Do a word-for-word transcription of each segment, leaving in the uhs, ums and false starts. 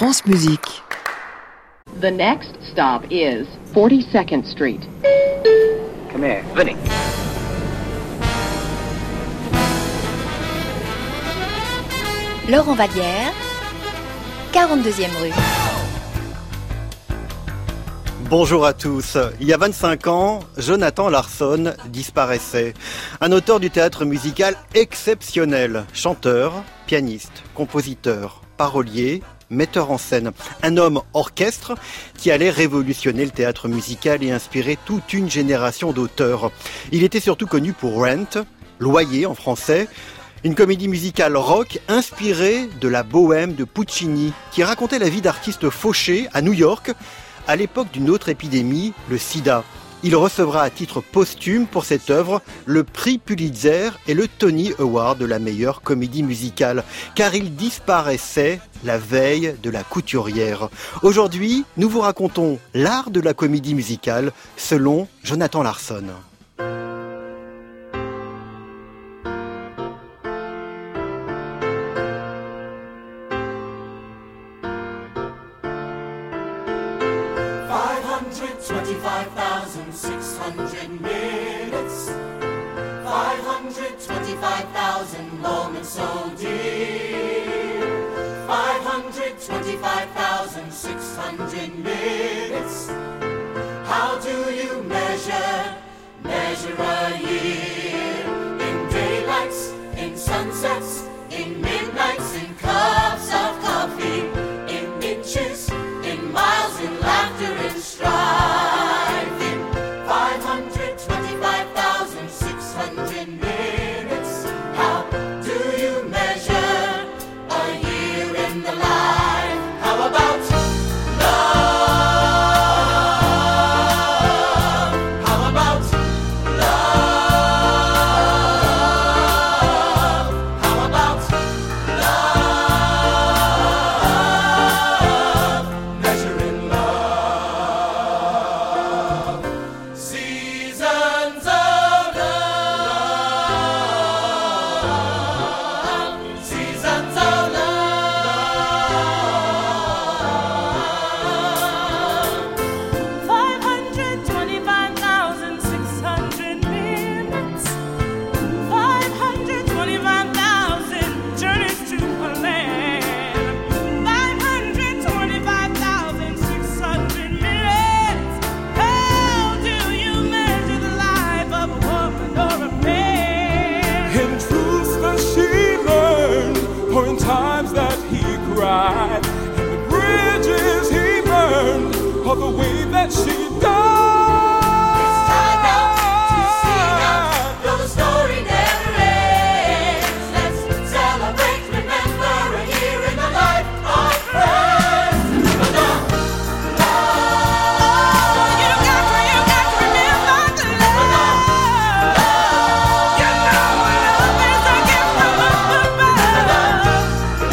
France Musique. The next stop is forty-second Street. Come here, Vinny. Laurent Vallière, quarante-deuxième rue. Bonjour à tous. Il y a vingt-cinq ans, Jonathan Larsson disparaissait. Un auteur du théâtre musical exceptionnel. Chanteur, pianiste, compositeur, parolier, metteur en scène. Un homme orchestre qui allait révolutionner le théâtre musical et inspirer toute une génération d'auteurs. Il était surtout connu pour Rent, Loyer en français, une comédie musicale rock inspirée de la bohème de Puccini, qui racontait la vie d'artistes fauchés à New York, à l'époque d'une autre épidémie, le sida. Il recevra à titre posthume pour cette œuvre le prix Pulitzer et le Tony Award de la meilleure comédie musicale, car il disparaissait la veille de La Couturière. Aujourd'hui, nous vous racontons l'art de la comédie musicale selon Jonathan Larsson. twenty-five thousand six hundred minutes, five hundred twenty-five thousand moments so dear, five hundred twenty-five thousand six hundred minutes. How do you measure, measure a year? In daylights, in sunsets, in midnights, in cups of coffee, in inches, in miles, in laughter, in strife. Or the way that she died. It's time now to sing out, though the story never ends. Let's celebrate, remember a year in the life of friends. Love, love. You got to, you got to remember the love. Love, you know love is a gift from up above.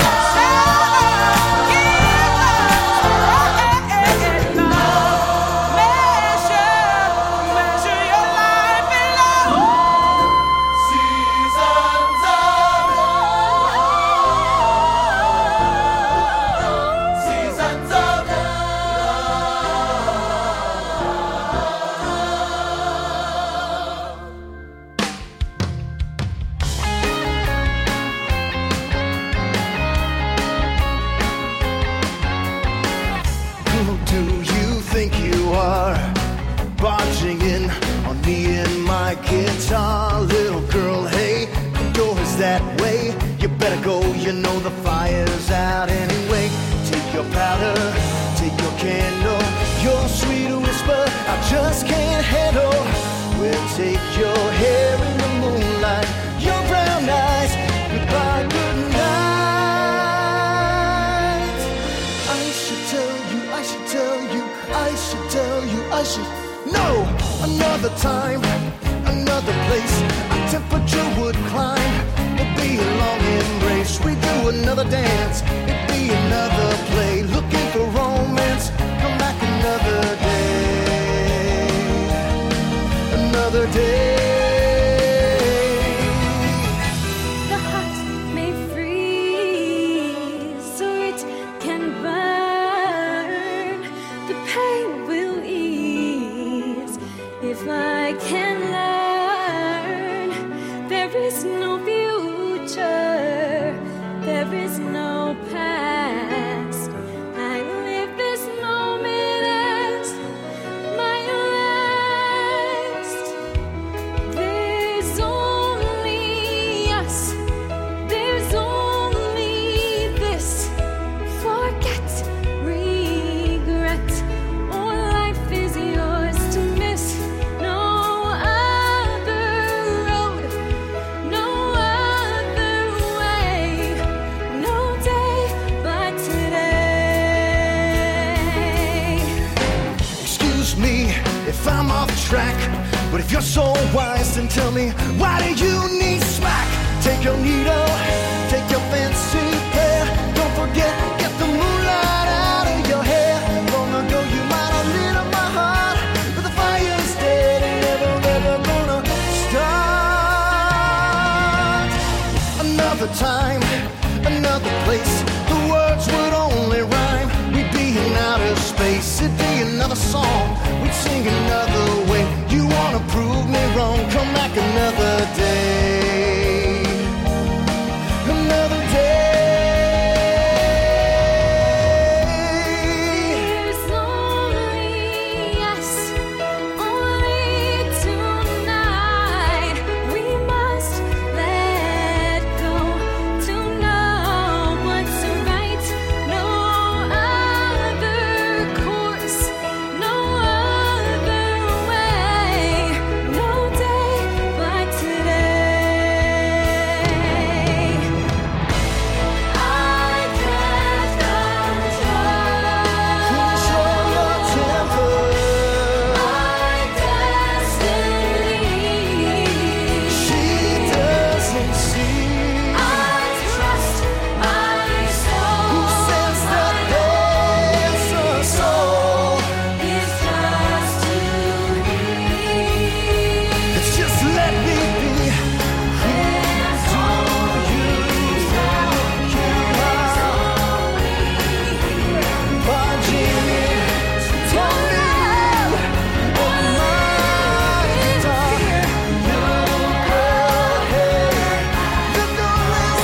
Guitar, little girl, hey, the door is that way. You better go, you know the fire's out anyway. Take your powder, take your candle, your sweet whisper, I just can't handle. We'll take your hair in the moonlight, your brown eyes, goodbye, good night. I should tell you, I should tell you, I should tell you, I should know another time. Another place, our temperature would climb. It'd be a long embrace. We'd do another dance. It'd be another play. Looking for romance. Come back another day. Another day. The heart may freeze, so it can burn. track. But if you're so wise, then tell me, why do you need smack? Take your needle, take your fancy pair. Don't forget, get the moonlight out of your hair. Long ago you might have lit up my heart, but the fire's dead and never, never gonna start. Another time, another place, the words would only rhyme. We'd be in outer space, it'd be another song, we'd sing another way. You wanna prove me wrong, come back another day, another day. There's only us, only tonight. We must let go to know what's right. No other course, no other way. No day but today. I can't Control your temper. my destiny. She doesn't see. I trust my soul. Who says that there's a soul? It's just to be. It's just let me be. There's only You are watching me. Tell me what my darling. You go ahead. The door is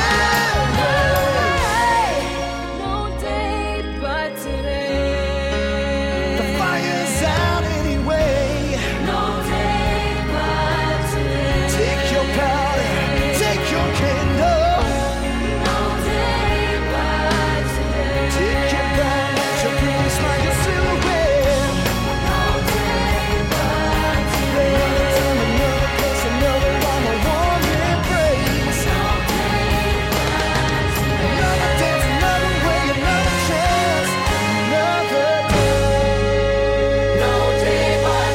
there. no day but today. The fire's out anyway. No day but today. Take your powder, take your candle. No day but today. Take your back, your pretty smile, your silhouette. No day but today. Another time, another place, another rhyme, a warm embrace. No day but today. Another dance, another way, another chance, another day. No day but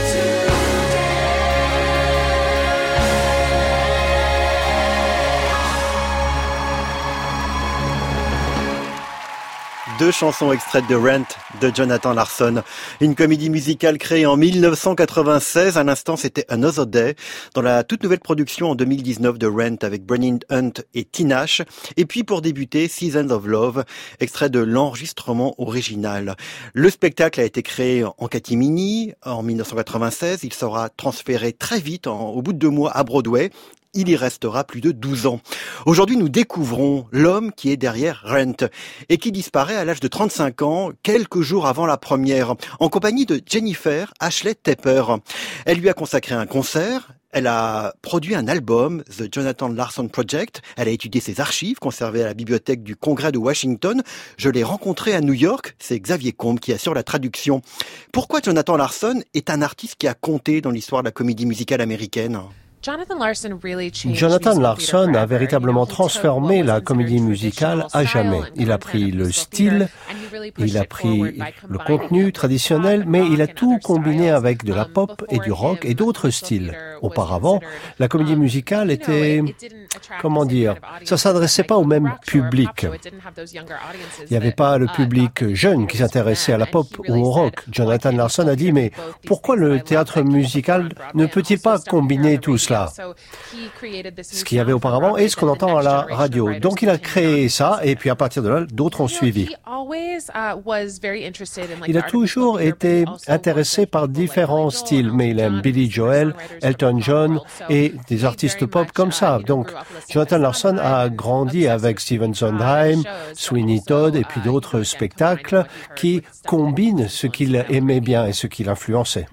Deux chansons extraites de Rent de Jonathan Larson. Une comédie musicale créée en mille neuf cent quatre-vingt-seize. À l'instant, c'était Another Day, dans la toute nouvelle production en deux mille dix-neuf de Rent avec Brennan Hunt et Tinashe. Et puis pour débuter, Seasons of Love, extrait de l'enregistrement original. Le spectacle a été créé en catimini en mille neuf cent quatre-vingt-seize. Il sera transféré très vite, en- au bout de deux mois, à Broadway. Il y restera plus de douze ans. Aujourd'hui, nous découvrons l'homme qui est derrière Rent et qui disparaît à l'âge de trente-cinq ans, quelques jours avant la première, en compagnie de Jennifer Ashley Tepper. Elle lui a consacré un concert. Elle a produit un album, The Jonathan Larson Project. Elle a étudié ses archives conservées à la bibliothèque du Congrès de Washington. Je l'ai rencontré à New York. C'est Xavier Combe qui assure la traduction. Pourquoi Jonathan Larson est un artiste qui a compté dans l'histoire de la comédie musicale américaine ? Jonathan Larson a véritablement transformé la comédie musicale à jamais. Il a pris le style, il a pris le contenu traditionnel, mais il a tout combiné avec de la pop et du rock et d'autres styles. Auparavant, la comédie musicale était, comment dire, ça s'adressait pas au même public. Il n'y avait pas le public jeune qui s'intéressait à la pop ou au rock. Jonathan Larson a dit, mais pourquoi le théâtre musical ne peut-il pas combiner tout cela? Ce qu'il y avait auparavant et ce qu'on entend à la radio. Donc il a créé ça et puis à partir de là, d'autres ont suivi. Il a toujours été intéressé par différents styles, mais il aime Billy Joel, Elton John et des artistes pop comme ça. Donc Jonathan Larson a grandi avec Stephen Sondheim, Sweeney Todd et puis d'autres spectacles qui combinent ce qu'il aimait bien et ce qu'il influençait.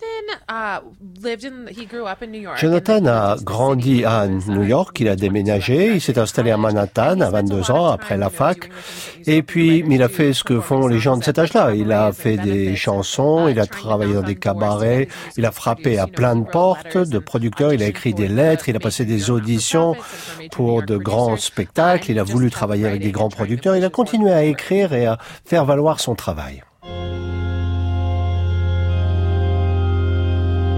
Jonathan a grandi à New York, il a déménagé, il s'est installé à Manhattan à vingt-deux ans après la fac et puis il a fait ce que font les gens de cet âge-là. Il a fait des chansons, il a travaillé dans des cabarets, il a frappé à plein de portes de producteurs, il a écrit des lettres, il a passé des auditions pour de grands spectacles, il a voulu travailler avec des grands producteurs, il a continué à écrire et à faire valoir son travail.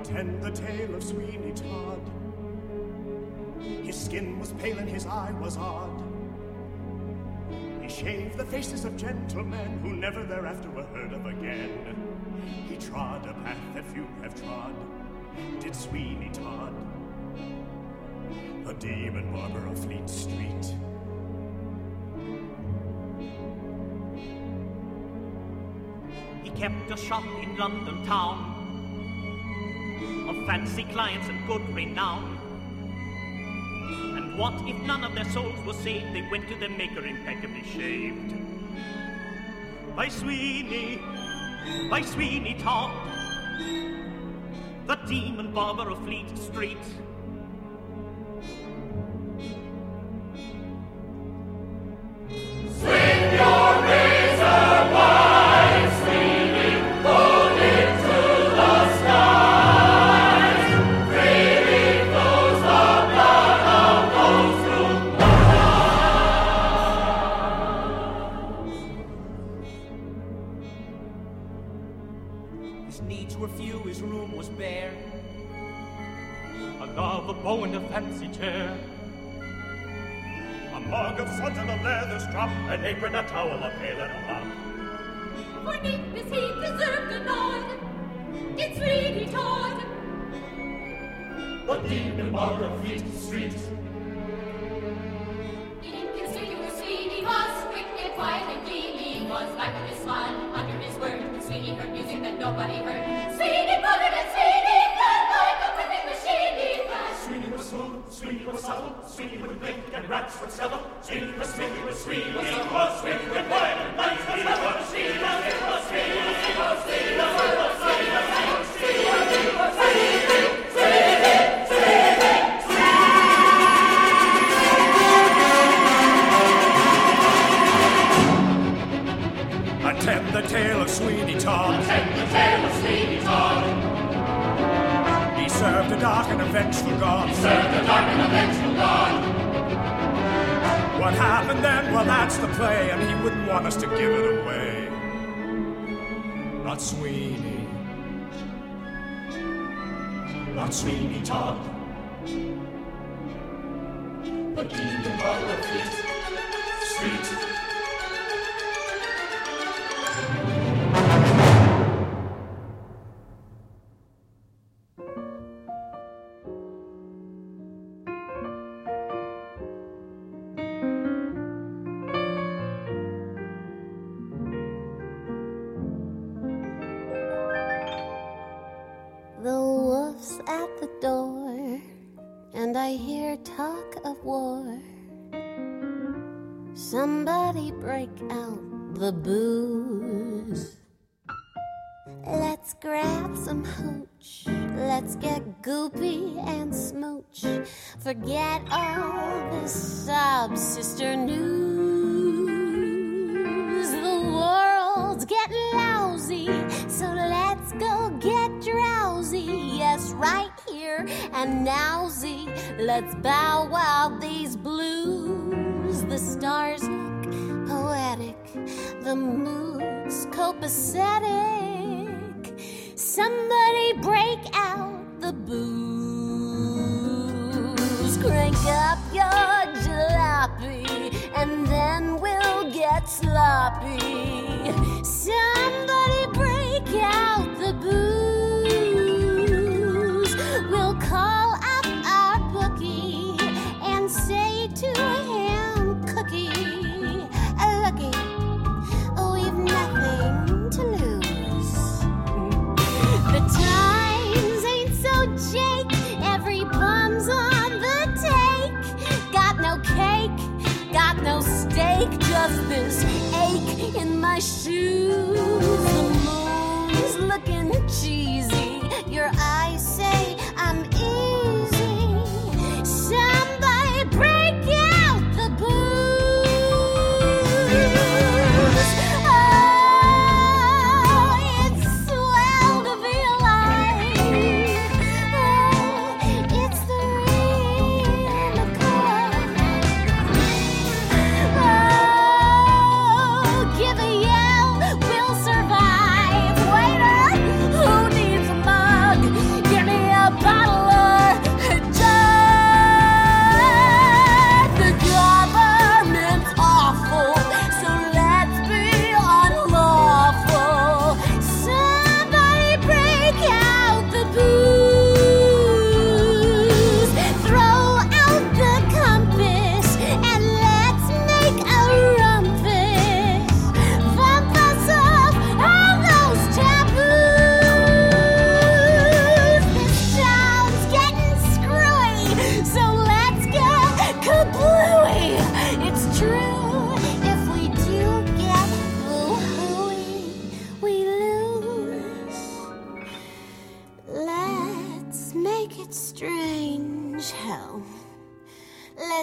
Attend the tale of Sweeney Todd. His skin was pale and his eye was odd. He shaved the faces of gentlemen who never thereafter were heard of again. He trod a path that few have trod, did Sweeney Todd, the demon barber of Fleet Street. He kept a shop in London town of fancy clients and good renown. And what if none of their souls were saved? They went to their maker impeccably shaved. By Sweeney, by Sweeney Todd, the demon barber of Fleet Street. Swing your razor wide, Sweeney, hold it to the skies. Freely flows the blood of those who His needs were few, his room was bare. A love, a bow, and a fancy chair. A mug of suds and a leather strap, an apron, a towel, a pail, and a mop. For neatness he deserved a nod. Did Sweeney Todd, The demon barber of Fleet Street. inconspicuous Sweeney was, quick and quiet and clean he was, back with his smile under his word. Sweeney heard music that nobody heard. Sweeney puttered and Sweeney played like a perfect machine he flashed. Sweeney was smooth, Sweeney was subtle, Sweeney would blink and rats would settle. Sweeney was Sweeney was Sweeney was Sweeney was Sweeney was quiet and nice was Sweeney was Sweeney was Sweeney was Sweeney was Sweeney was Sweeney was Sweeney was Sweeney was Attend the tale of Sweeney Todd. Attend the tale of Sweeney Todd. He served a dark and a vengeful God. He served a dark and a vengeful God. What happened then? Well, that's the play, and he wouldn't want us to give it away. Not Sweeney. Not Sweeney Todd. The demon barber of Fleet Street. The wolf's at the door, and I hear talk of war. Somebody break out the booze. Let's grab some hooch. Let's get goopy and smooch. Forget all this sob sister news. The world's getting lousy, so let's go get drowsy. Yes, right here and nowsy. Let's bow wow these blues. The stars look poetic, the mood's copacetic. Somebody break out the booze. Crank up your jalopy, and then we'll get sloppy. Somebody break out the booze. We'll call up our bookie and say to him, Cookie, looky, we've nothing to lose. The times ain't so jake, every bum's on the take. Got no cake, got no steak, just this ache in my shoes. The moon's looking cheesy, your eyes say I'm easy. Somebody break out the booze. Oh, it's swell to be alive. Oh, it's the real McCoy. Oh, give a yell, we'll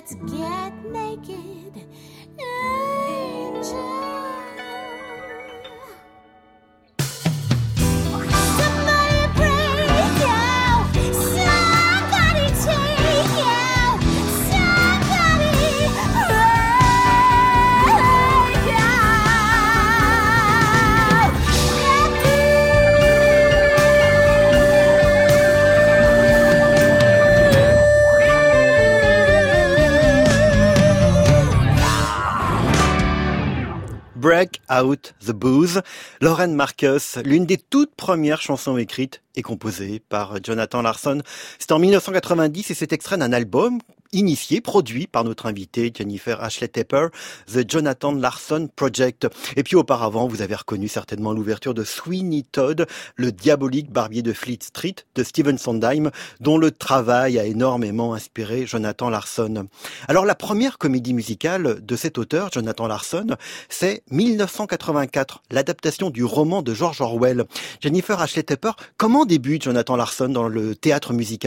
let's get naked, angel. Somebody break out, somebody take out, somebody break out. Break Out the Booze, Lauren Marcus, l'une des toutes premières chansons écrites et composée par Jonathan Larson. C'était en mille neuf cent quatre-vingt-dix et c'est extrait d'un album initié, produit par notre invitée Jennifer Ashley Tepper, The Jonathan Larson Project. Et puis auparavant, vous avez reconnu certainement l'ouverture de Sweeney Todd, le diabolique barbier de Fleet Street de Stephen Sondheim, dont le travail a énormément inspiré Jonathan Larson. Alors la première comédie musicale de cet auteur, Jonathan Larson, c'est mille neuf cent quatre-vingt-quatre, l'adaptation du roman de George Orwell. Jennifer Ashley Tepper, comment débute Jonathan Larson dans le théâtre musical ?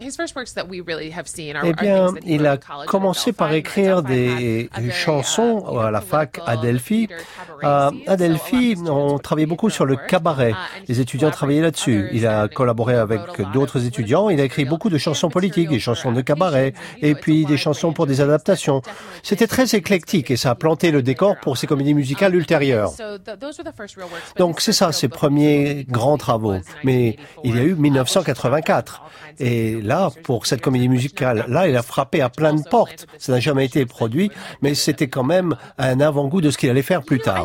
Eh bien, il a commencé par écrire des chansons à la fac à Delphi. À Delphi, on travaillait beaucoup sur le cabaret. Les étudiants travaillaient là-dessus. Il a collaboré avec d'autres étudiants. Il a écrit beaucoup de chansons politiques, des chansons de cabaret, et puis des chansons pour des adaptations. C'était très éclectique et ça a planté le décor pour ses comédies musicales ultérieures. Donc c'est ça, ses premiers grands travaux. Mais il y a eu mille neuf cent quatre-vingt-quatre. Et là, pour cette comédie musicale, là, il a frappé à plein de portes. Ça n'a jamais été produit, mais c'était quand même un avant-goût de ce qu'il allait faire plus tard.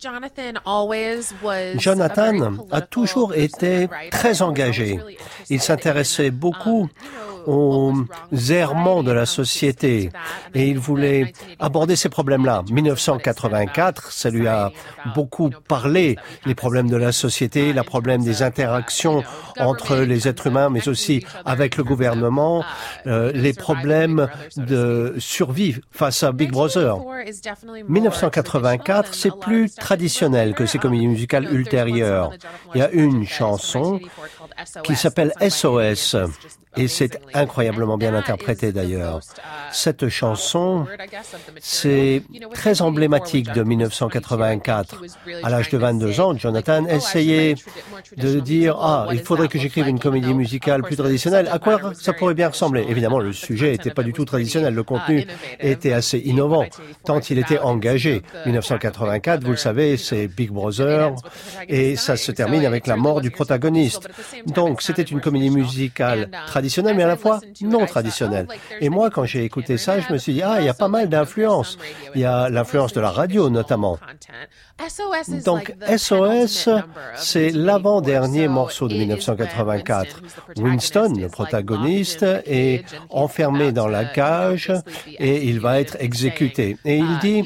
Jonathan a toujours été très engagé. Il s'intéressait beaucoup aux errements de la société et il voulait aborder ces problèmes-là. mille neuf cent quatre-vingt-quatre, ça lui a beaucoup parlé, les problèmes de la société, les problèmes des interactions entre les êtres humains, mais aussi avec le gouvernement, euh, les problèmes de survie face à Big Brother. mille neuf cent quatre-vingt-quatre, c'est plus traditionnel que ces comédies musicales ultérieures. Il y a une chanson qui s'appelle S O S. Et c'est incroyablement bien interprété d'ailleurs. Cette chanson, c'est très emblématique de mille neuf cent quatre-vingt-quatre. À l'âge de vingt-deux ans, Jonathan essayait de dire « Ah, il faudrait que j'écrive une comédie musicale plus traditionnelle. À quoi ça pourrait bien ressembler ?» Évidemment, le sujet n'était pas du tout traditionnel. Le contenu était assez innovant, tant il était engagé. mille neuf cent quatre-vingt-quatre, vous le savez, c'est Big Brother, et ça se termine avec la mort du protagoniste. Donc, c'était une comédie musicale traditionnelle, mais à la fois non traditionnelle. Et moi, quand j'ai écouté ça, je me suis dit, ah, il y a pas mal d'influences. Il y a l'influence de la radio, notamment. Donc, S O S, c'est l'avant-dernier morceau de mille neuf cent quatre-vingt-quatre. Winston, le protagoniste, est enfermé dans la cage et il va être exécuté. Et il dit,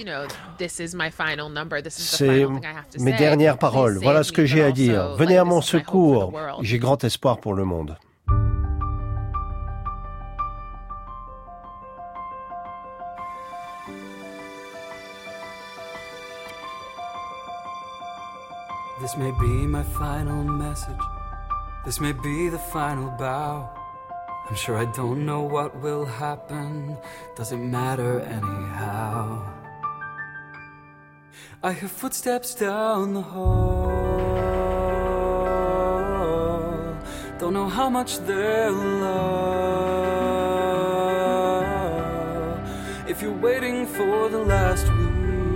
c'est mes dernières paroles. Voilà ce que j'ai à dire. Venez à mon secours. J'ai grand espoir pour le monde. This may be my final message. This may be the final bow. I'm sure I don't know what will happen. Doesn't matter anyhow. I hear footsteps down the hall. Don't know how much they'll love. If you're waiting for the last wheel,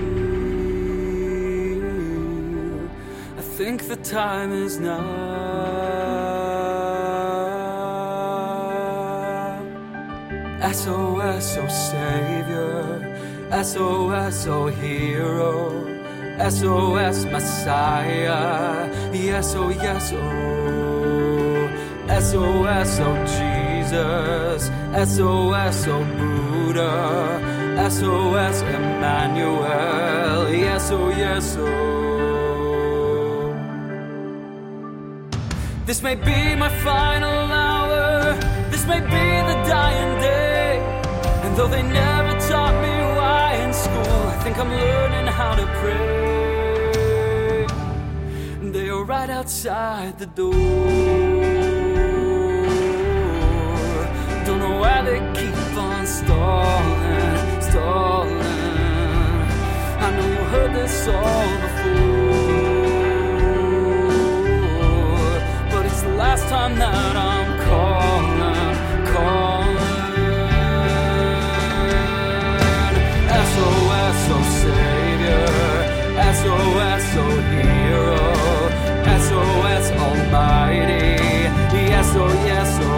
I think the time is now. S O S, oh Savior. S O S, oh Hero. S O S, Messiah. Yes, oh yes, oh. S O S, oh Jesus. S O S, oh Buddha. S O S, Emmanuel. Yes, oh yes, oh. This may be my final hour. This may be the dying day. And though they never taught me why in school, I think I'm learning how to pray. They are right outside the door. Don't know why they keep on stalling. saw before, but it's the last time that I'm calling, calling. S O S, oh Savior, S O S, oh Hero, S O S Almighty, yes, oh yes, oh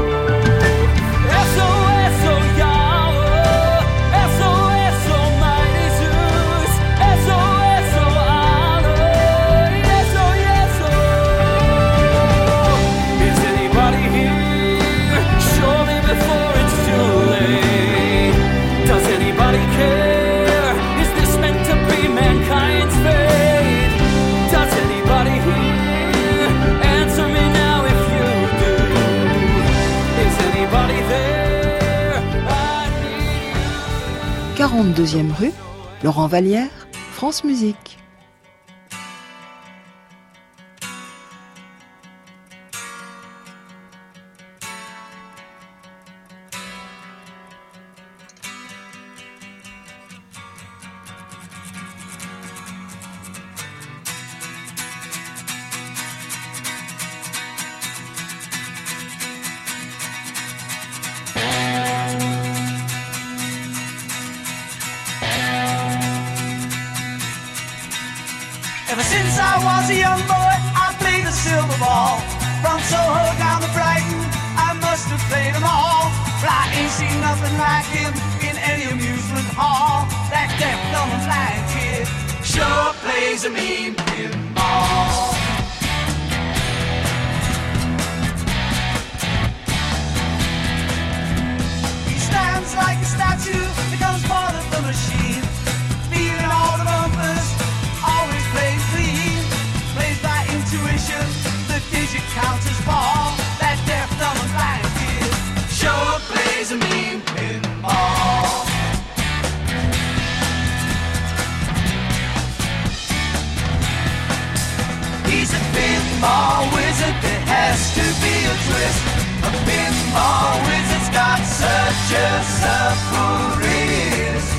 S O S, oh Yahweh, S O S Almighty Zeus, S O S, oh Allah, yes, oh yes, oh. Is anybody here? Show me before it's too late. Does anybody care? Is this meant to be mankind's fate? Does anybody here? Answer me now if you do. Is anybody there? I need you. quarante-deuxième rue, Laurent Vallière, France Musique. Ever since I was a young boy, I played the silver ball. From Soho down to Brighton, I must have played them all. But I ain't seen nothing like him in any amusement hall. That deaf, dumb, and blind kid sure plays a mean pinball. He stands like a statue, becomes part of the machine, feeling all the bumpers, always plays clean, plays by intuition, the digit counters fall. That deaf, dumb, and blind kid sure plays a mean pinball. He's a pinball wizard, there has to be a twist. A pinball wizard's got such a surprise.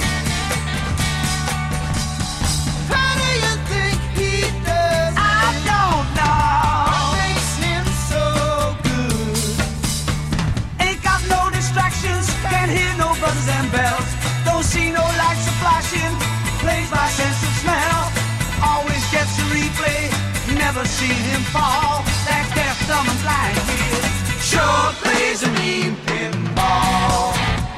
How do you think he does? I don't know. What makes him so good? Ain't got no distractions, can't hear no buzzers and bells. Don't see no lights a flashing, plays by sense of smell. Always gets a replay, never seen him fall. That deaf, dumb, and blind kid sure plays a mean pinball.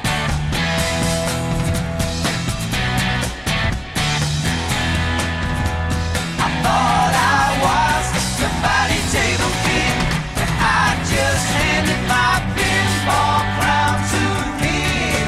I thought I was the body table king, and I just handed my pinball crown to him.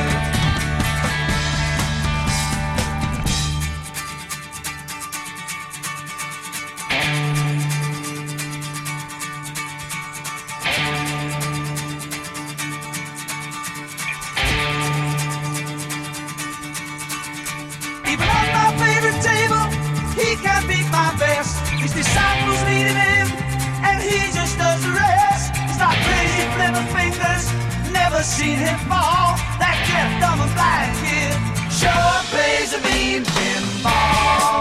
Even on my favorite table, he can't beat my best. His disciples needed him, and he just does the rest. He's got crazy flipper fingers, never seen him fall. That deaf, dumb, and blind kid sure plays a mean pinball.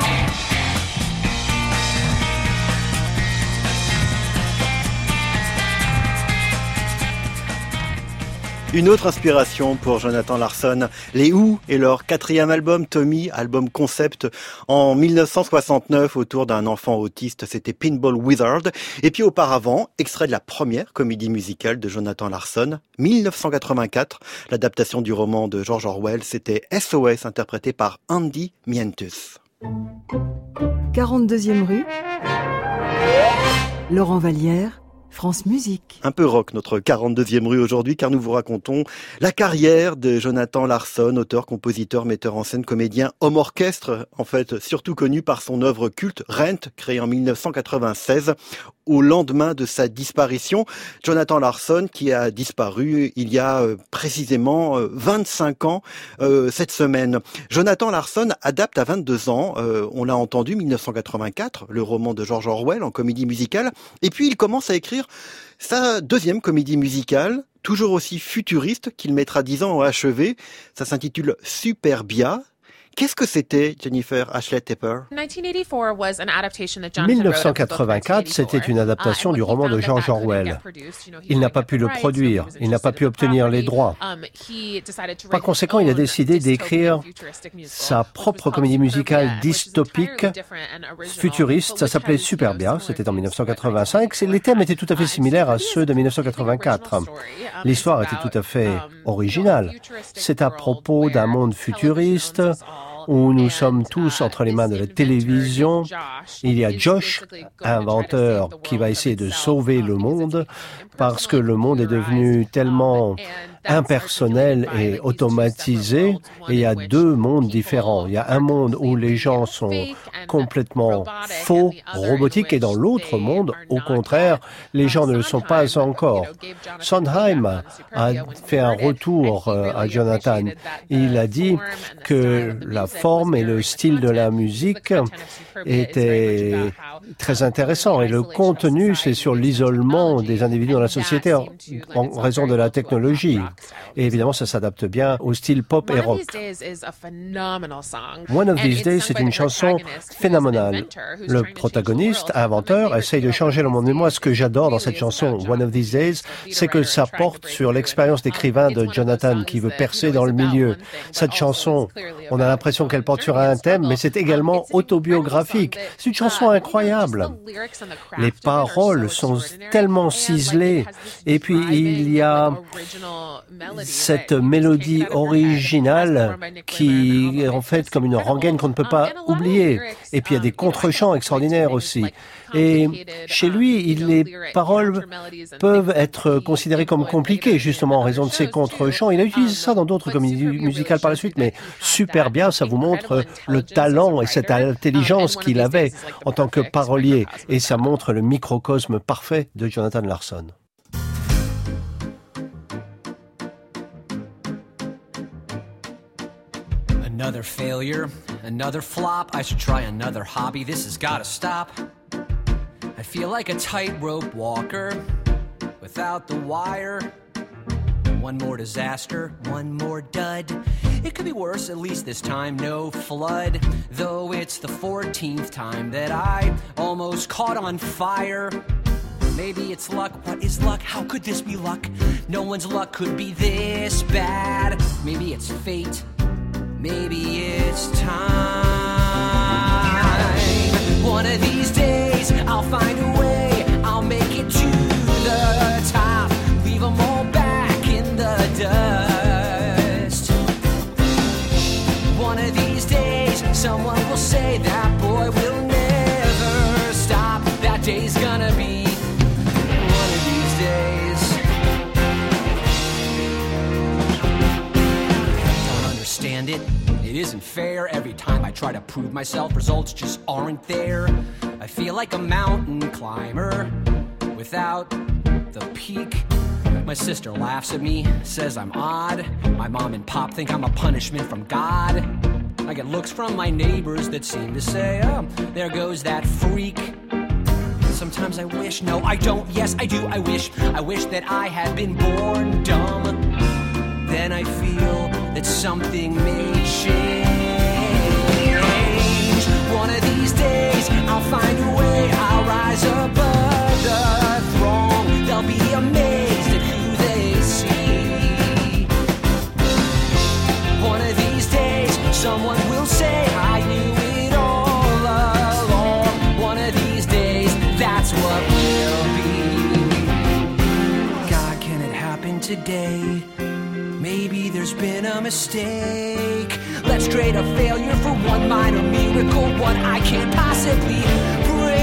Une autre inspiration pour Jonathan Larson, les Who et leur quatrième album Tommy, album concept en mille neuf cent soixante-neuf autour d'un enfant autiste, c'était Pinball Wizard. Et puis auparavant, extrait de la première comédie musicale de Jonathan Larson, mille neuf cent quatre-vingt-quatre, l'adaptation du roman de George Orwell, c'était S O S interprété par Andy Mientus. quarante-deuxième rue, Laurent Vallière, France Musique. Un peu rock notre quarante-deuxième rue aujourd'hui car nous vous racontons la carrière de Jonathan Larson, auteur, compositeur, metteur en scène, comédien, homme orchestre, en fait surtout connu par son œuvre culte Rent, créée en mille neuf cent quatre-vingt-seize au lendemain de sa disparition. Jonathan Larson qui a disparu il y a euh, précisément euh, vingt-cinq ans euh, cette semaine. Jonathan Larson adapte à vingt-deux ans, euh, on l'a entendu, mille neuf cent quatre-vingt-quatre, le roman de George Orwell en comédie musicale, et puis il commence à écrire sa deuxième comédie musicale, toujours aussi futuriste, qu'il mettra dix ans à achever. Ça s'intitule Superbia, Qu'est-ce que c'était, Jennifer Ashley Tepper? mille neuf cent quatre-vingt-quatre, c'était une adaptation du roman de George Orwell. Il n'a pas pu le produire, il n'a pas pu obtenir les droits. Par conséquent, il a décidé d'écrire sa propre comédie musicale dystopique, futuriste. Ça s'appelait Superbia, c'était en mille neuf cent quatre-vingt-cinq. Les thèmes étaient tout à fait similaires à ceux de mille neuf cent quatre-vingt-quatre. L'histoire était tout à fait originale. C'est à propos d'un monde futuriste où nous sommes tous entre les mains de la télévision. Il y a Josh, inventeur, qui va essayer de sauver le monde parce que le monde est devenu tellement impersonnel et automatisé, et il y a deux mondes différents. Il y a un monde où les gens sont complètement faux, robotiques, et dans l'autre monde, au contraire, les gens ne le sont pas encore. Sondheim a fait un retour à Jonathan. Il a dit que la forme et le style de la musique étaient très intéressants, et le contenu, c'est sur l'isolement des individus dans la société en, en raison de la technologie. Et évidemment, ça s'adapte bien au style pop et rock. One of These Days, c'est une chanson phénoménale. Le protagoniste, inventeur, essaye de changer le monde. Mais moi, ce que j'adore dans cette chanson, One of These Days, c'est que ça porte sur l'expérience d'écrivain de Jonathan qui veut percer dans le milieu. Cette chanson, on a l'impression qu'elle porte sur un thème, mais c'est également autobiographique. C'est une chanson incroyable. Les paroles sont tellement ciselées. Et puis, il y a cette mélodie originale qui est en fait comme une rengaine qu'on ne peut pas oublier. Et puis il y a des contre-chants extraordinaires aussi. Et chez lui, il, les paroles peuvent être considérées comme compliquées, justement en raison de ces contre-chants. Il a utilisé ça dans d'autres comédies musicales par la suite, mais super bien, ça vous montre le talent et cette intelligence qu'il avait en tant que parolier. Et ça montre le microcosme parfait de Jonathan Larson. Another failure, another flop. I should try another hobby. This has gotta stop. I feel like a tightrope walker without the wire. One more disaster, one more dud. It could be worse, at least this time no flood. Though it's the fourteenth time that I almost caught on fire. Maybe it's luck. What is luck? How could this be luck? No one's luck could be this bad. Maybe it's fate. Maybe it's time. One of these days, I'll find a way. I'll make it to the top. Leave them all back in the dust. One of these days, someone will say that boy will never stop. That day's gonna be one of these days. Don't understand it. It isn't fair. Every time I try to prove myself, results just aren't there. I feel like a mountain climber without the peak. My sister laughs at me, says I'm odd. My mom and pop think I'm a punishment from God. I get looks from my neighbors that seem to say, oh, there goes that freak. Sometimes I wish, no, I don't, yes, I do, I wish. I wish that I had been born dumb. Then I feel that something may change. One of these days, I'll find a way. I'll rise above the throng. They'll be amazed at who they see. One of these days, someone will say, I knew it all along. One of these days, that's what will be. God, can it happen today? Maybe there's been a mistake. Let's trade a failure for one minor miracle, one I can't possibly break.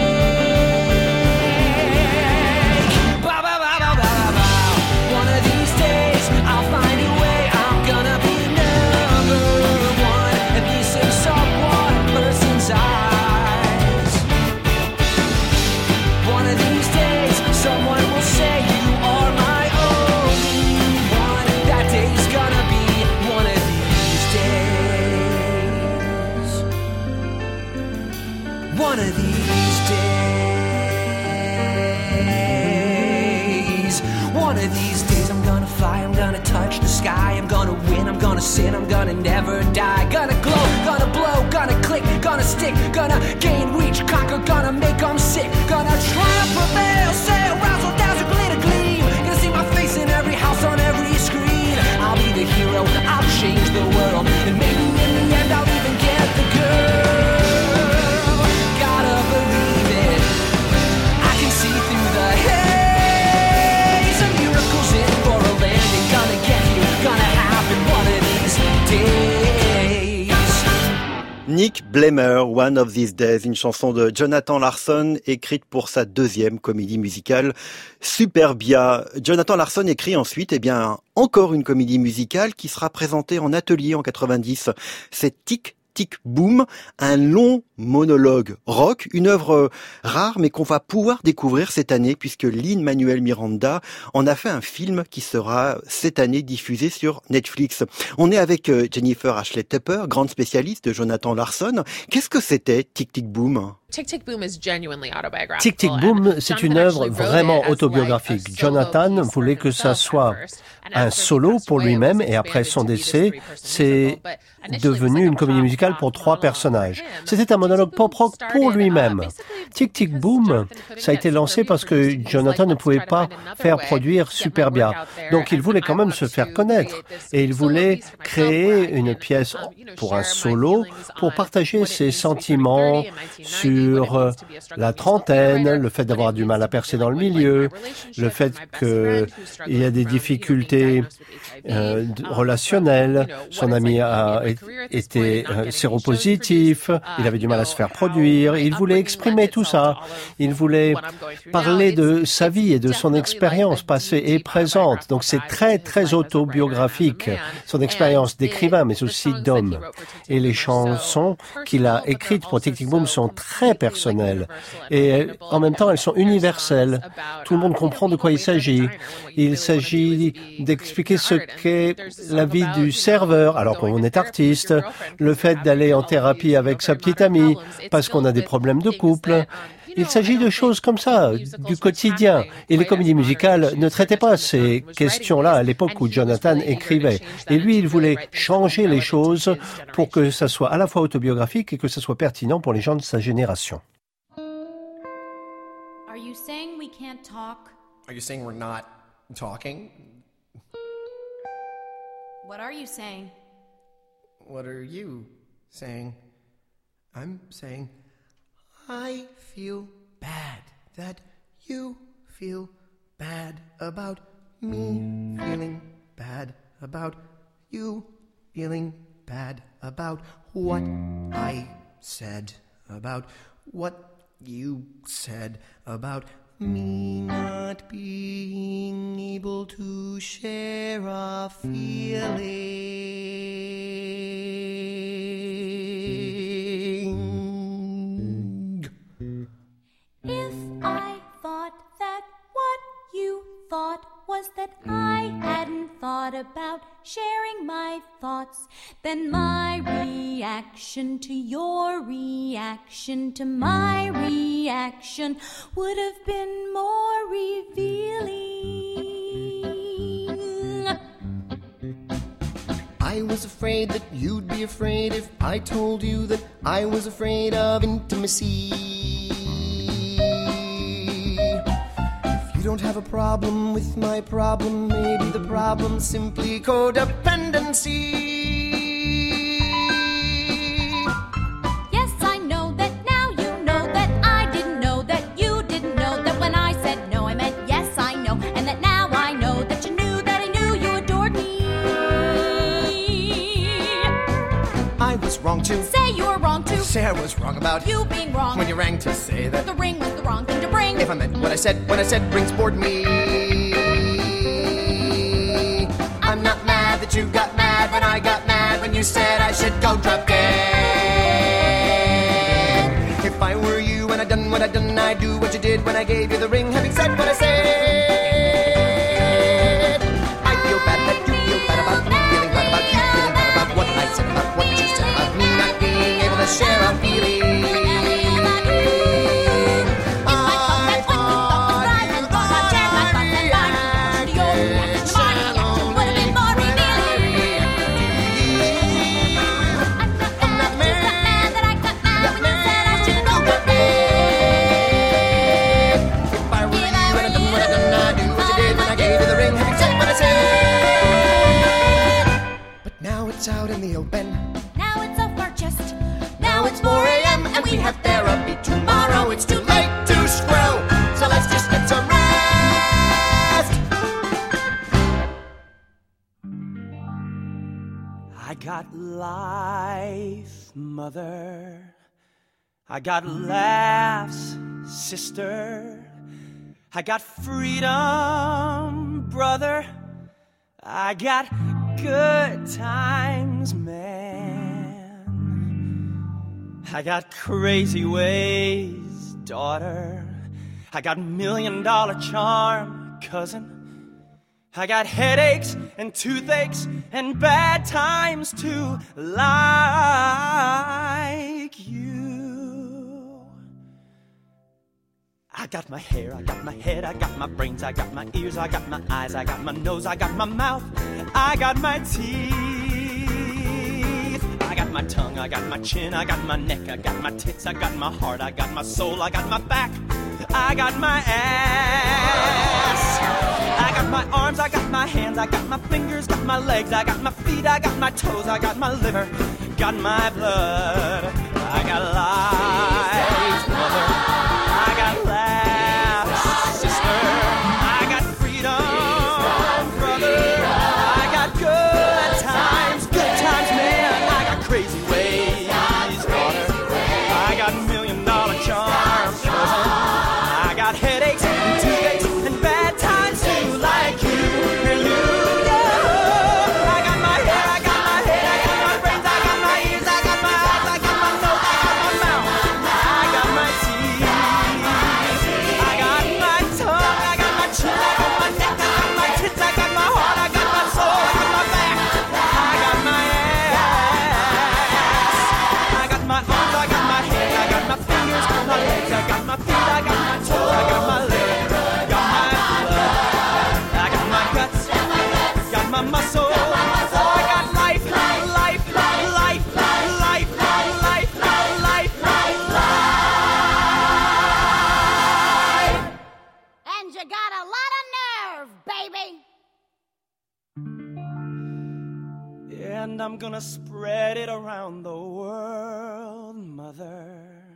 Ba, ba, ba, ba, ba, ba. One of these days, I'll find a way. I'm gonna be number one, at least in some one person's eyes. One of these days, someone will say you are my only one. That day's gonna be one of these days. One of these days. One of these days I'm gonna fly, I'm gonna touch the sky. I'm gonna win, I'm gonna sin, I'm gonna never die. Gonna glow, gonna blow, gonna click, gonna stick, gonna gain, reach, conquer, gonna make them sick. Gonna triumph, prevail, sail, razzle, dazzle, glitter, gleam. Gonna see my face in every house, on every screen. I'll be the hero, I'll change the world, and maybe in the end I'll even get the girl. Gotta believe it, I can see through the haze. A miracle's in for a landing, gonna get you, gonna happen one of these days. Nick Blammer, One of These Days, une chanson de Jonathan Larson écrite pour sa deuxième comédie musicale Superbia. Jonathan Larson écrit ensuite, eh bien, encore une comédie musicale qui sera présentée en atelier en quatre-vingt-dix. C'est Tic Tic Boom, un long monologue rock, une œuvre rare mais qu'on va pouvoir découvrir cette année puisque Lin-Manuel Miranda en a fait un film qui sera cette année diffusé sur Netflix. On est avec Jennifer Ashley Tepper, grande spécialiste de Jonathan Larson. Qu'est-ce que c'était Tic Tic Boom ? Tic Tic Boom is genuinely autobiographical. Tic Tic Boom, c'est une œuvre vraiment autobiographique. Jonathan voulait que ça soit un solo pour lui-même et après son décès, c'est devenu une comédie musicale pour trois personnages. C'était un monologue pop-rock pour lui-même. Tic Tic Boom, ça a été lancé parce que Jonathan ne pouvait pas faire produire Superbia. Donc il voulait quand même se faire connaître et il voulait créer une pièce pour un solo pour partager ses sentiments sur la trentaine, le fait d'avoir du mal à percer dans le milieu, le fait qu'il y a des difficultés euh, relationnelles, son ami a été euh, séropositif, il avait du mal à se faire produire, il voulait exprimer tout ça, il voulait parler de sa vie et de son expérience passée et présente. Donc c'est très très autobiographique, son expérience d'écrivain mais aussi d'homme. Et les chansons qu'il a écrites pour Tic Tic Boom sont très personnelles et en même temps elles sont universelles. Tout le monde comprend de quoi il s'agit. Il s'agit d'expliquer ce qu'est la vie du serveur alors qu'on est artiste, le fait d'aller en thérapie avec sa petite amie parce qu'on a des problèmes de couple. Il s'agit de choses comme ça, du quotidien. Et les comédies musicales ne traitaient pas ces questions-là à l'époque où Jonathan écrivait. Et lui, il voulait changer les choses pour que ça soit à la fois autobiographique et que ça soit pertinent pour les gens de sa génération. Are you saying we can't talk? Are you saying we're not talking? What are you saying? What are you saying? I'm saying I feel bad that you feel bad about me feeling bad about you feeling bad about what I said about what you said about me not being able to share a feeling. If I thought that what you thought was that I hadn't thought about sharing my thoughts, then my reaction to your reaction to my reaction would have been more revealing. I was afraid that you'd be afraid if I told you that I was afraid of intimacy. You don't have a problem with my problem. Maybe the problem's simply codependency. Yes, I know that now you know that I didn't know that you didn't know that when I said no, I meant yes, I know. And that now I know that you knew that I knew you adored me. I was wrong too. Say you were wrong too. Say I was wrong about you being wrong. When you rang to say that the ring was the wrong thing to bring. If I meant what I said, when I said rings bored me. I'm not mad that you got mad when I got mad when you said I should go drop dead. If I were you and I'd done what I'd done, I'd do what you did when I gave you the ring, having said what I said. I feel bad that you feel bad about me, feeling bad about you, feeling bad about what I said, about what you said, about me not being able to share a feeling. I thought out in the open. Now it's off our chest. Now it's four a.m. and we have therapy tomorrow. It's too late to screw, so let's just get some rest. I got life, mother. I got laughs, sister. I got freedom, brother. I got good times, man. I got crazy ways, daughter. I got million dollar charm, cousin. I got headaches and toothaches and bad times too, like you. I got my hair, I got my head, I got my brains, I got my ears, I got my eyes, I got my nose, I got my mouth, I got my teeth. I got my tongue, I got my chin, I got my neck, I got my tits, I got my heart, I got my soul, I got my back, I got my ass. I got my arms, I got my hands, I got my fingers, got my legs, I got my feet, I got my toes, I got my liver, got my blood, I got life, mother, I got laughs, sister, I got freedom, brother, I got good times, good times, man, I got crazy ways, daughter, I got million dollar charms, cousin, I got headaches and toothaches and bad times too, like you and you, yeah. I got my hair, I got my head, I got my brains, I got my ears, I got my eyes, I got my nose, I got my mouth, I got my teeth, I got my tongue, I got my chin, I got my neck, I got my tits, I got my heart, I got my soul, I got my back, I got my ass, I got my arms, I got my head, I got my fingers, got my legs, I got my feet, I got my toes, I got my liver, got my blood, I got my guts, got my muscle, I got life, life, life, life, life, life, life, life. And you got a lot of nerve, baby. And I'm gonna spread it around the world, mother.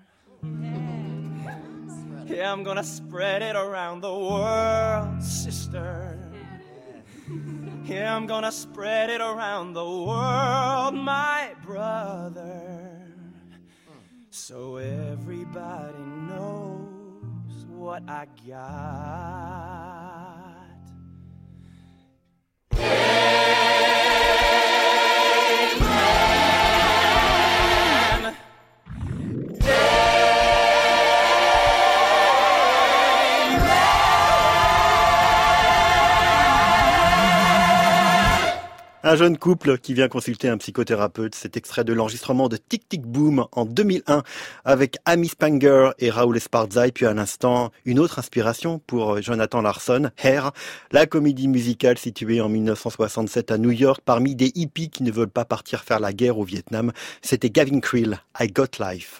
Yeah, I'm gonna spread it around the world, sister. Yeah, I'm gonna spread it around the world, my brother. So everybody knows what I got. Un jeune couple qui vient consulter un psychothérapeute, cet extrait de l'enregistrement de Tic Tic Boom en deux mille un avec Amy Spanger et Raoul Esparza, et puis à l'instant une autre inspiration pour Jonathan Larson, Hair, la comédie musicale située en mille neuf cent soixante-sept à New York parmi des hippies qui ne veulent pas partir faire la guerre au Vietnam. C'était Gavin Creel, I Got Life.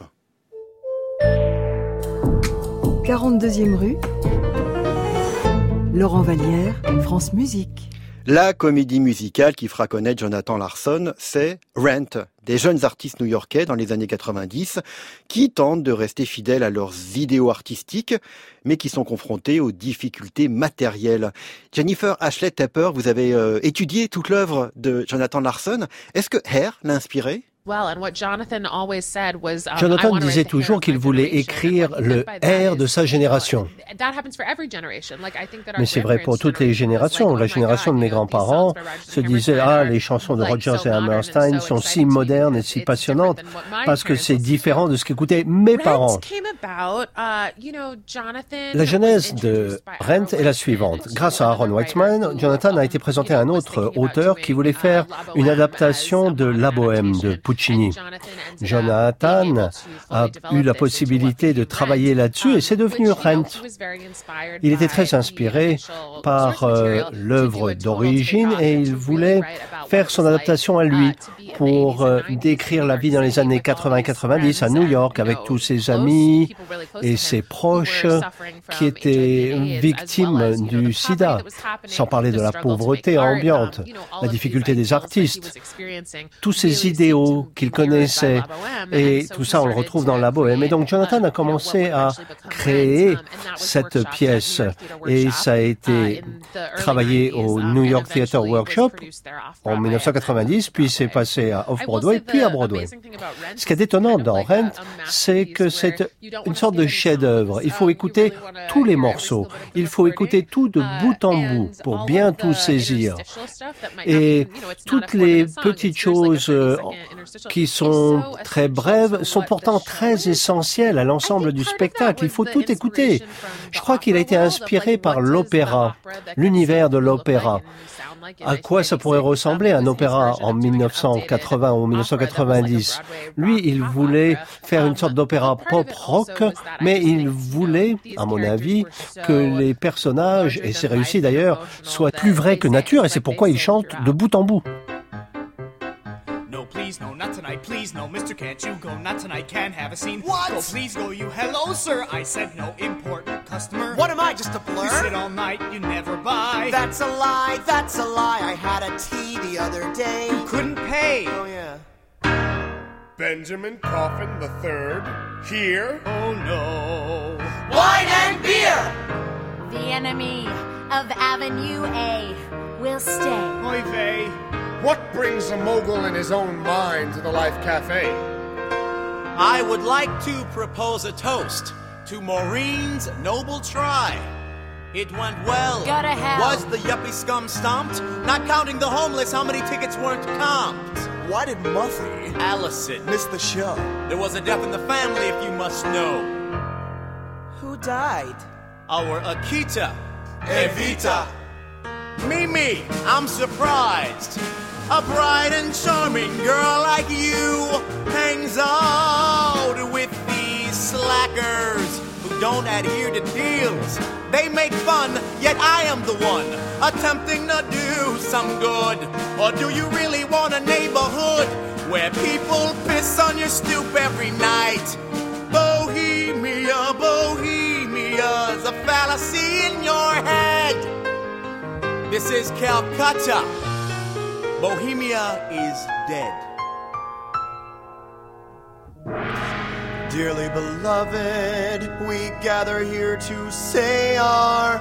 quarante-deuxième rue, Laurent Vallière, France Musique. La comédie musicale qui fera connaître Jonathan Larson, c'est Rent, des jeunes artistes new-yorkais dans les années quatre-vingt-dix qui tentent de rester fidèles à leurs idéaux artistiques, mais qui sont confrontés aux difficultés matérielles. Jennifer Ashley Tepper, vous avez euh, étudié toute l'œuvre de Jonathan Larson. Est-ce que Hair l'a inspiré ? Jonathan disait toujours qu'il voulait écrire le Hair de sa génération. Mais c'est vrai pour toutes les générations. La génération de mes grands-parents se disait « Ah, les chansons de Rodgers et Hammerstein sont si modernes et si passionnantes parce que c'est différent de ce qu'écoutaient mes parents. » La genèse de Rent est la suivante. Grâce à Aaron Weitzman, Jonathan a été présenté à un autre auteur qui voulait faire une adaptation de La Bohème de Puccini. Puccini. Jonathan a eu la possibilité de travailler là-dessus et c'est devenu Rent. Il était très inspiré par euh, l'œuvre d'origine et il voulait faire son adaptation à lui pour euh, décrire la vie dans les années quatre-vingts quatre-vingt-dix à New York avec tous ses amis et ses proches qui étaient victimes du sida, sans parler de la pauvreté ambiante, la difficulté des artistes, tous ces idéaux qu'il connaissait et tout ça on le retrouve dans la bohème. Et donc Jonathan a commencé à créer cette pièce et ça a été travaillé au New York Theatre Workshop en dix-neuf cent quatre-vingt-dix, puis c'est passé à Off-Broadway, puis à Broadway. Ce qui est étonnant dans Rent, c'est que c'est une sorte de chef-d'œuvre. Il faut écouter tous les morceaux, il faut écouter tout de bout en bout pour bien tout saisir. Et toutes les petites choses euh, qui sont très brèves sont pourtant très essentielles à l'ensemble du spectacle. Il faut tout écouter. Je crois qu'il a été inspiré par l'opéra, l'univers de l'opéra. À quoi ça pourrait ressembler un opéra en dix-neuf cent quatre-vingts ou dix-neuf cent quatre-vingt-dix? Lui, il voulait faire une sorte d'opéra pop-rock, mais il voulait, à mon avis, que les personnages, et c'est réussi d'ailleurs, soient plus vrais que nature, et c'est pourquoi il chante de bout en bout. No, please, no, not tonight, please, no, mister, can't you go, not tonight, can't have a scene. What? Go, please, go, you, hello, sir, I said no important customer. What am I, just a blur? You sit all night, you never buy. That's a lie, that's a lie. I had a tea the other day. You couldn't pay. Oh, yeah. Benjamin Coffin the Third, here? Oh, no. Wine and beer! The enemy of Avenue A will stay. Oy vey. What brings a mogul in his own mind to the Life Cafe? I would like to propose a toast to Maureen's noble try. It went well. Go to hell. Was the yuppie scum stomped? Not counting the homeless, how many tickets weren't comped? Why did Muffy Allison miss the show? There was a death in the family, if you must know. Who died? Our Akita. Evita. Mimi, I'm surprised. A bright and charming girl like you hangs out with these slackers who don't adhere to deals. They make fun, yet I am the one attempting to do some good. Or do you really want a neighborhood where people piss on your stoop every night? Bohemia, Bohemia's a fallacy in your head. This is Calcutta. Bohemia is dead. Dearly beloved, we gather here to say our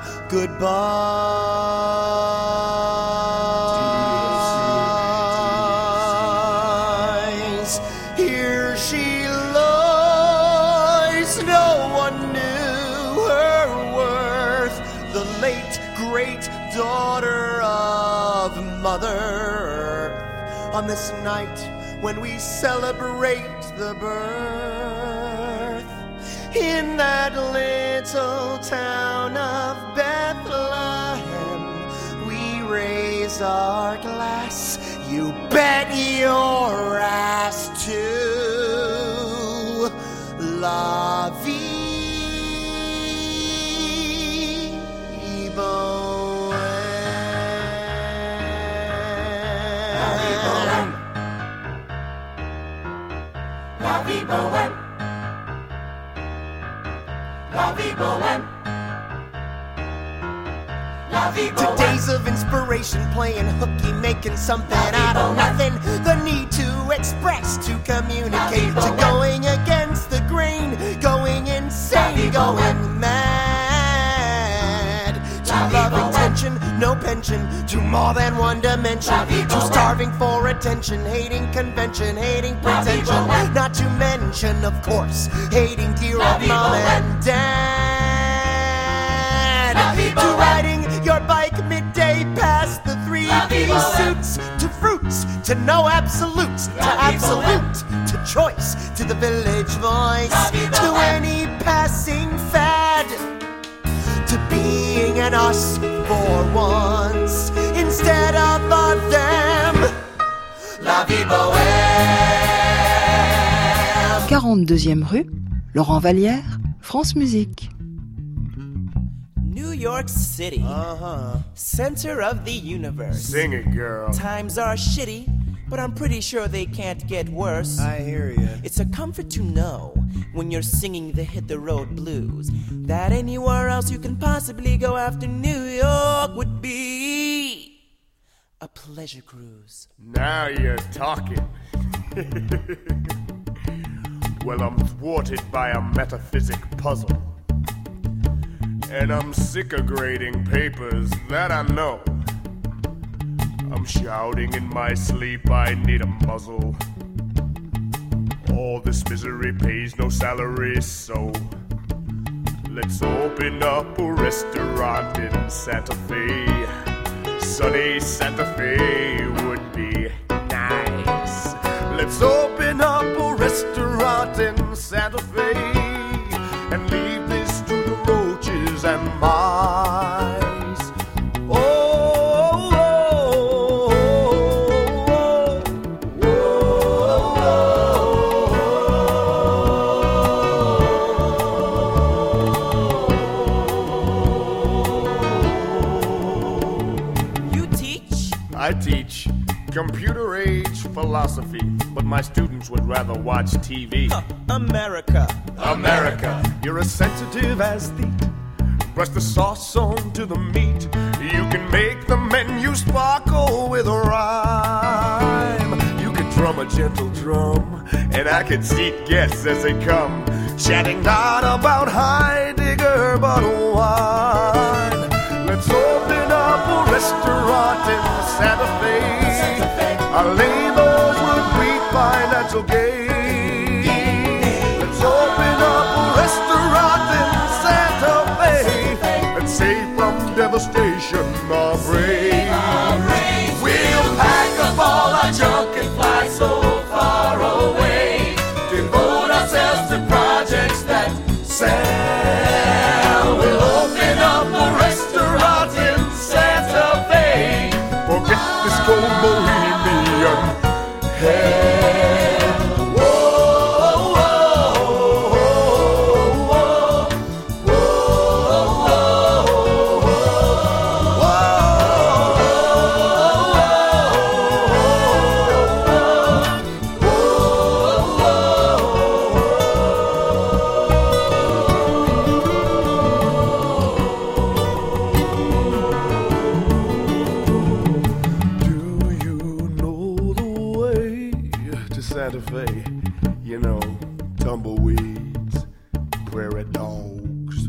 goodbyes. Here she lies, no one knew her worth. The late, great daughter of Mother Earth. On this night when we celebrate the birth in that little town of Bethlehem, we raise our glass, you bet your ass, to La Vie Bohème. La vie bohème. La vie bohème. La vie bohème. Today's of inspiration, playing hooky, making something out of nothing. The need to express, to communicate, to going against the grain, going insane, going mad. To love intention, no pension, to more than one dimension, to starving for attention, hating convention, hating pretension, not to mention, of course, hating dear old mom and dad. To riding your bike midday past the three-piece suits, to fruits, to no absolutes, to absolute, to choice, to the village voice, to any passing fad, to being an us for once instead of a them. La vie bohème. quarante-deuxième rue, Laurent Vallière, France Musique. New York City, uh-huh. Center of the universe. Sing it, girl. Times are shitty, but I'm pretty sure they can't get worse. I hear you. It's a comfort to know when you're singing the Hit the Road blues that anywhere else you can possibly go after New York would be a pleasure cruise. Now you're talking. Well, I'm thwarted by a metaphysic puzzle. And I'm sick of grading papers, that I know. I'm shouting in my sleep, I need a muzzle. All this misery pays no salary, so let's open up a restaurant in Santa Fe. Sunny Santa Fe would be nice. Let's open up a restaurant in Santa Fe and leave this to the roaches and mice. Oh, oh, oh, oh, oh. You teach? I teach computer age philosophy, but my students would rather watch T V. Huh, America. America. You're as sensitive as the brush the sauce onto the meat. You can make the menu sparkle with a rhyme. You can drum a gentle drum, and I can seat guests as they come, chatting not about Heidegger but wine. Let's open up a restaurant in Santa Fe. Our labors would reap financial gain. Let's open up a restaurant in Santa Fe and save from devastation our brain. We'll pack up all our junk and fly so far away. Devote ourselves to projects that sell. We'll open up a restaurant in Santa Fe. Forget this cold bohemian hell. Santa Fe, you know, tumbleweeds, prairie dogs.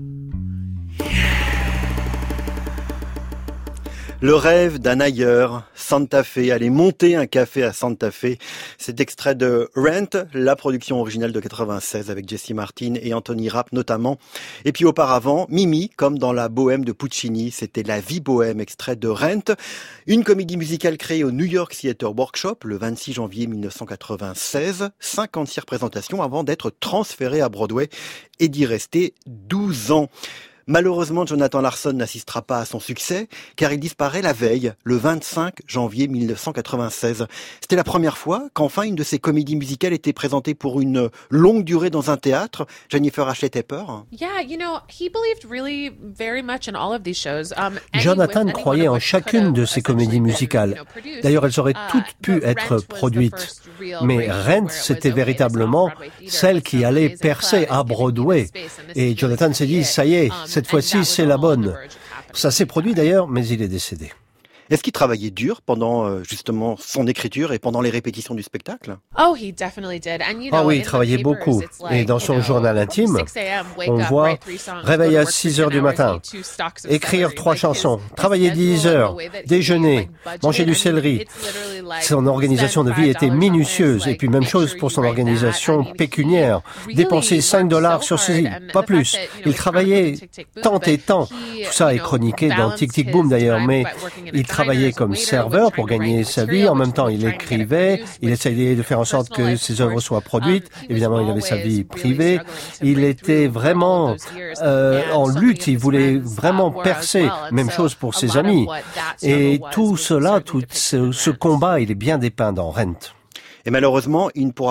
Le rêve d'un ailleurs, Santa Fe, aller monter un café à Santa Fe. C'est extrait de Rent, la production originale de quatre-vingt-seize avec Jesse Martin et Anthony Rapp notamment. Et puis auparavant, Mimi, comme dans la bohème de Puccini, c'était La vie bohème, extrait de Rent. Une comédie musicale créée au New York Theatre Workshop le vingt-six janvier mille neuf cent quatre-vingt-seize. cinquante-six représentations avant d'être transférée à Broadway et d'y rester douze ans. Malheureusement, Jonathan Larson n'assistera pas à son succès, car il disparaît la veille, le vingt-cinq janvier mille neuf cent quatre-vingt-seize. C'était la première fois qu'enfin une de ses comédies musicales était présentée pour une longue durée dans un théâtre. Jennifer Ashley Tepper. Yeah, you know, he believed really very much in all of these shows. Um, Jonathan croyait en chacune de ses comédies musicales. D'ailleurs, elles auraient toutes pu être produites. Mais Rent, c'était véritablement celle qui allait percer à Broadway. Et Jonathan s'est dit, ça y est, cette fois-ci, c'est la bonne. Ça s'est produit d'ailleurs, mais il est décédé. Est-ce qu'il travaillait dur pendant euh, justement son écriture et pendant les répétitions du spectacle? Oh, he definitely did. And, you know, ah oui, il travaillait beaucoup. Et dans son journal intime, on voit réveil à six heures du matin, écrire trois chansons, travailler dix heures, déjeuner, manger du céleri. Son organisation de vie était minutieuse. Et puis même chose pour son organisation pécuniaire. Dépenser cinq dollars sur ses îles, pas plus. Il travaillait tant et tant. Tout ça est chroniqué dans Tic Tic Boom d'ailleurs, mais il travaillait comme serveur pour gagner sa vie. En même temps, il écrivait. Il essayait de faire en sorte que ses œuvres soient produites. Évidemment, il avait sa vie privée. Il était vraiment euh, en lutte. Il voulait vraiment percer. Même chose pour ses amis. Et tout cela, tout ce, ce combat, il est bien dépeint dans Rent. Et malheureusement, il ne pourra pas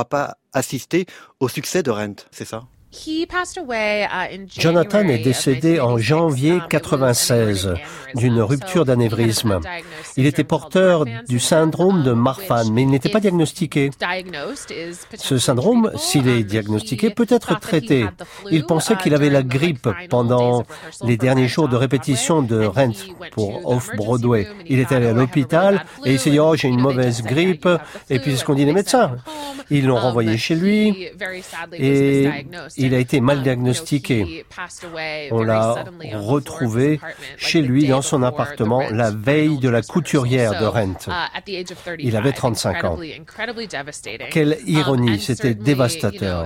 assisté au succès de Rent, c'est ça? Jonathan est décédé en janvier quatre-vingt-seize d'une rupture d'anévrisme. Il était porteur du syndrome de Marfan, mais il n'était pas diagnostiqué. Ce syndrome, s'il est diagnostiqué, peut être traité. Il pensait qu'il avait la grippe pendant les derniers jours de répétition de Rent pour Off-Broadway. Il est allé à l'hôpital et il s'est dit « Oh, j'ai une mauvaise grippe » et puis c'est ce qu'ont dit les médecins. Ils l'ont renvoyé chez lui et il a été mal diagnostiqué. On l'a retrouvé chez lui dans son appartement la veille de la couturière de Rent. Il avait trente-cinq ans. Quelle ironie, c'était dévastateur.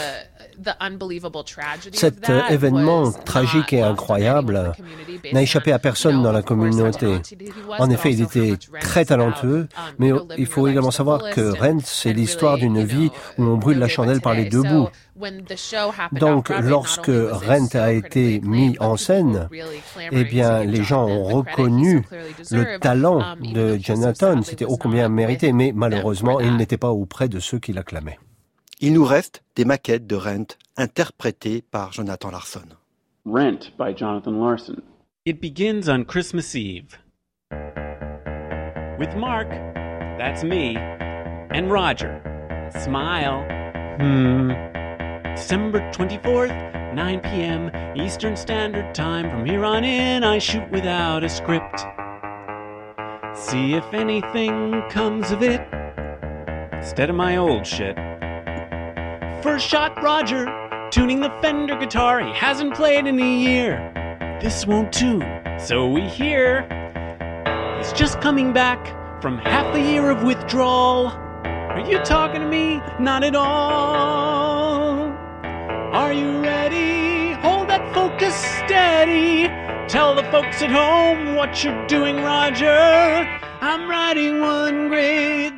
Cet événement tragique et incroyable n'a échappé à personne dans la communauté. En effet, il était très talentueux, mais il faut également savoir que Rent, c'est l'histoire d'une vie où on brûle la chandelle par les deux bouts. Donc, lorsque Rent a été mis en scène, eh bien, les gens ont reconnu le talent de Jonathan. C'était ô combien mérité, mais malheureusement, il n'était pas auprès de ceux qui l'acclamaient. Il nous reste des maquettes de Rent interprétées par Jonathan Larson. Rent by Jonathan Larson. It begins on Christmas Eve. With Mark, that's me, and Roger. Smile. Hmm. December twenty-fourth, nine p.m. Eastern Standard Time. From here on in, I shoot without a script. See if anything comes of it. Instead of my old shit. First shot, Roger, tuning the Fender guitar he hasn't played in a year. This won't do, so we hear he's just coming back from half a year of withdrawal. Are you talking to me? Not at all. Are you ready? Hold that focus steady. Tell the folks at home what you're doing, Roger. I'm writing one great.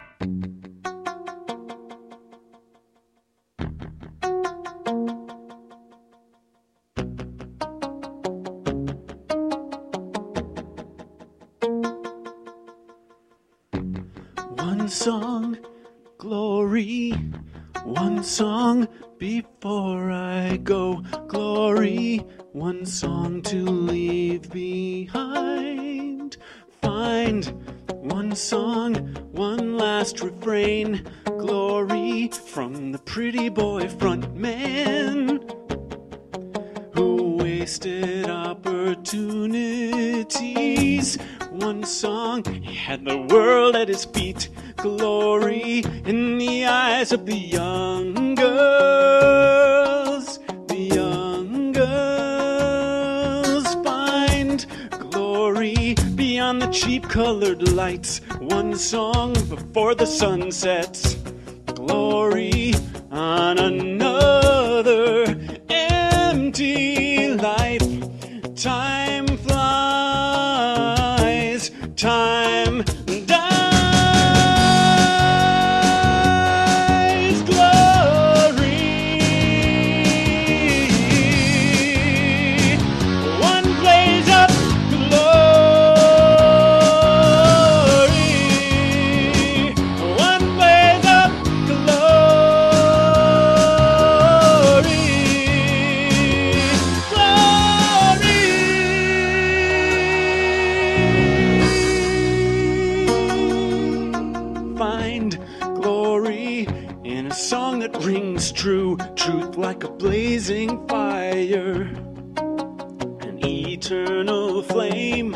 One song, glory. One song before I go, glory. One song to leave behind. Find one song, one last refrain. Glory from the pretty boy front man who wasted opportunities. One song, he had the world at his feet. Glory in the eyes of the young girls. The young girls find glory beyond the cheap colored lights. One song before the sun sets. Glory on another empty life. Time flies, time dies. Glory, one blaze up, glory, one blaze up, glory, glory. Find glory in a song that rings true, truth like a blazing fire, an eternal flame.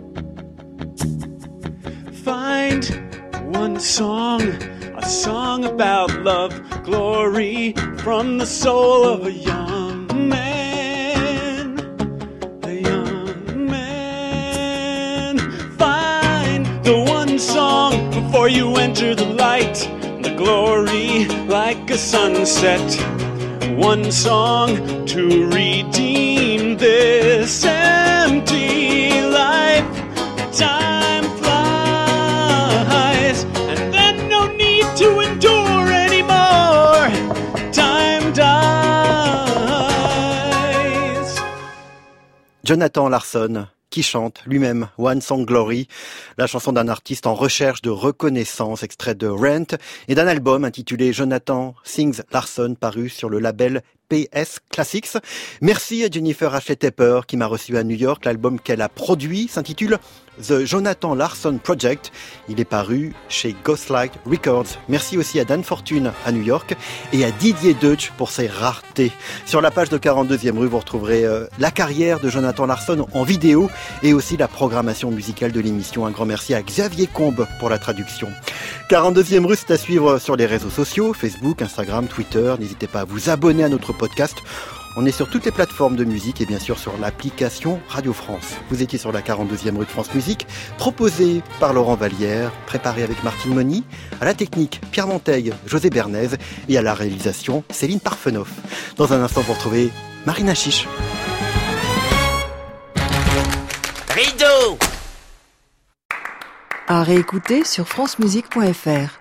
Find one song, a song about love, glory from the soul of a young man, a young man. Find the one song before you enter the light, the glory like a sunset. One song to redeem this empty life. Time flies, and then no need to endure anymore. Time dies. Jonathan Larson, qui chante lui-même One Song Glory, la chanson d'un artiste en recherche de reconnaissance, extrait de Rent, et d'un album intitulé Jonathan Sings Larson, paru sur le label P S Classics. Merci à Jennifer Ashley Tepper qui m'a reçu à New York. L'album qu'elle a produit s'intitule The Jonathan Larson Project. Il est paru chez Ghostlight Records. Merci aussi à Dan Fortune à New York et à Didier Deutsch pour ses raretés. Sur la page de quarante-deuxième rue, vous retrouverez euh, la carrière de Jonathan Larson en vidéo et aussi la programmation musicale de l'émission. Un grand merci à Xavier Combe pour la traduction. quarante-deuxième rue, c'est à suivre sur les réseaux sociaux, Facebook, Instagram, Twitter. N'hésitez pas à vous abonner à notre podcast. On est sur toutes les plateformes de musique et bien sûr sur l'application Radio France. Vous étiez sur la quarante-deuxième rue de France Musique, proposée par Laurent Vallière, préparée avec Martine Moni, à la technique Pierre Monteil, José Bernays et à la réalisation Céline Parfenoff. Dans un instant, vous retrouvez Marina Chiche. Rideau! À réécouter sur francemusique point f r.